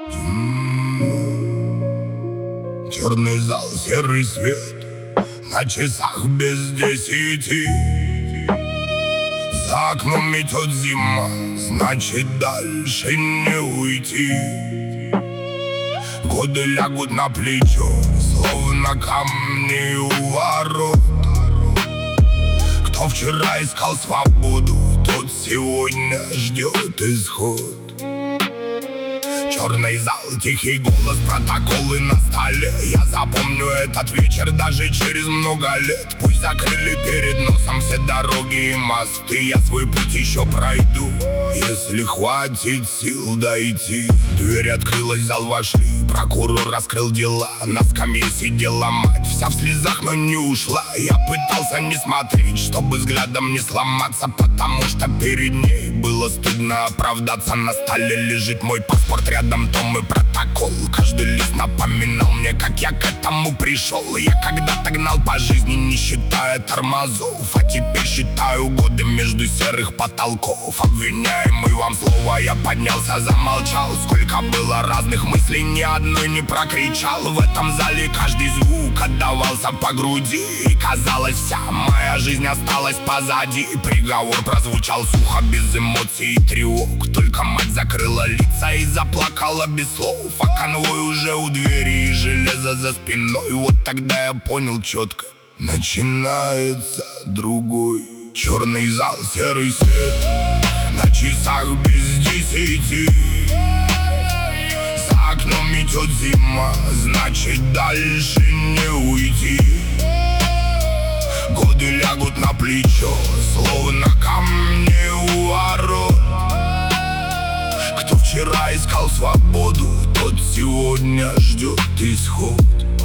Черный зал, серый свет, на часах без 10. За окном метет зима, значит дальше не уйти. Годы лягут на плечо, словно камни у ворот. Кто вчера искал свободу, тот сегодня ждет исход. Черный зал, тихий голос, протоколы на столе. Я запомню этот вечер даже через много лет. Пусть закрыли перед носом все дороги и мосты, я свой путь еще пройду, если хватит сил дойти. Дверь открылась, в зал вошли, прокурор раскрыл дела. На скамье сидела мать, вся в слезах, но не ушла. Я пытался не смотреть, чтобы взглядом не сломаться, потому что перед ней было стыдно оправдаться. На столе лежит мой паспорт, рядом том и протокол. Каждый лист напоминал мне, как я к этому пришел. Я когда-то гнал по жизни, не считая тормозов, а теперь считаю годы между серых потолков. Обвиняемый, вам слово, я поднялся, замолчал. Сколько было разных мыслей, ни одной не прокричал. В этом зале каждый звук отдавался по груди, и казалось, вся моя жизнь осталась позади. Приговор прозвучал сухо, без эмоций и тревог. Только мать закрыла лица и заплакала без слов. А конвой уже у двери и железо за спиной. Вот тогда я понял четко: начинается другой. Черный зал, серый свет, на часах без 10. За окном метет зима, значит дальше не уйти. Годы лягут на плечо, словно камни у ворот. Кто вчера искал свободу, тот сегодня ждет исход.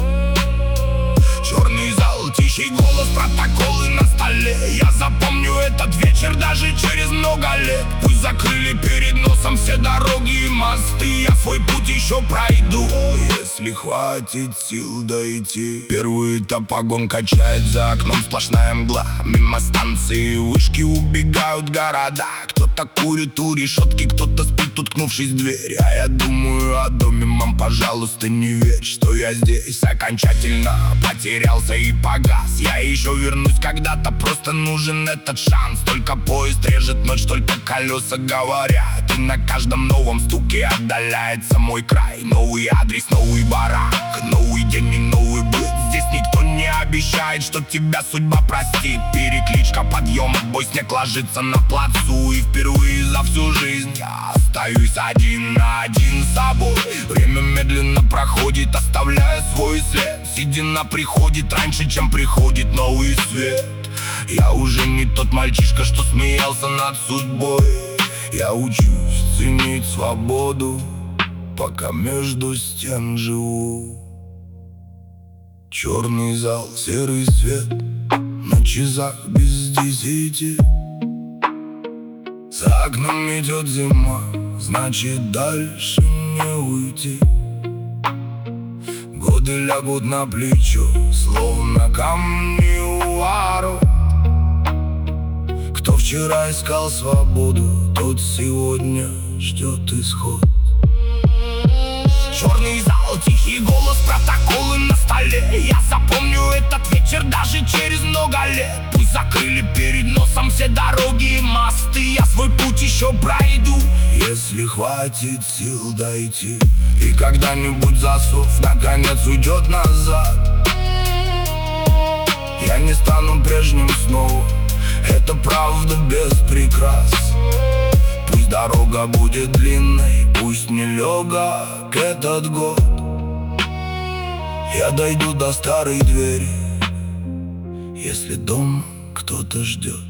Черный зал, тихий голос, протоколы на столе. Я запомню этот вечер даже через много лет. Пусть закрыли перед носом все дороги и мосты, я свой путь еще пройду, если хватит сил дойти. Первый этап, огонь качает, за окном сплошная мгла. Мимо станции вышки убегают города. Кто-то курит у решетки, кто-то спит, уткнувшись в дверь. А я думаю о доме, мам, пожалуйста, не верь, что я здесь окончательно потерялся и погас. Я еще вернусь когда-то, просто нужен этот шанс. Только поезд режет ночь, только колеса говорят, и на каждом новом стуке отдаляется мой край. Новый адрес, новый барак, новый день и новый быт. Здесь никто не обещает, что тебя судьба простит. Перекличка, подъем, бой, снег ложится на плацу. И впервые за всю жизнь я остаюсь один на один с собой. Время медленно проходит, оставляя свой след. Седина приходит раньше, чем приходит новый свет. Я уже не тот мальчишка, что смеялся над судьбой. Я учусь ценить свободу, пока между стен живу. Черный зал, серый свет, на часах без 10. За окном идет зима, значит дальше не уйти. Годы лягут на плечо, словно камни у ворот. Кто вчера искал свободу, тот сегодня ждет исход. Черный зал, тихий голос, протоколы на столе. Я запомню этот вечер даже через много лет. Пусть закрыли перед носом все дороги и мосты, я свой путь еще пройду, если хватит сил дойти. И когда-нибудь засов наконец уйдет назад. Я не стану прежним снова, это правда без прикрас. Пусть дорога будет длинной, пусть нелегок этот год. Я дойду до старой двери, если дома кто-то ждет.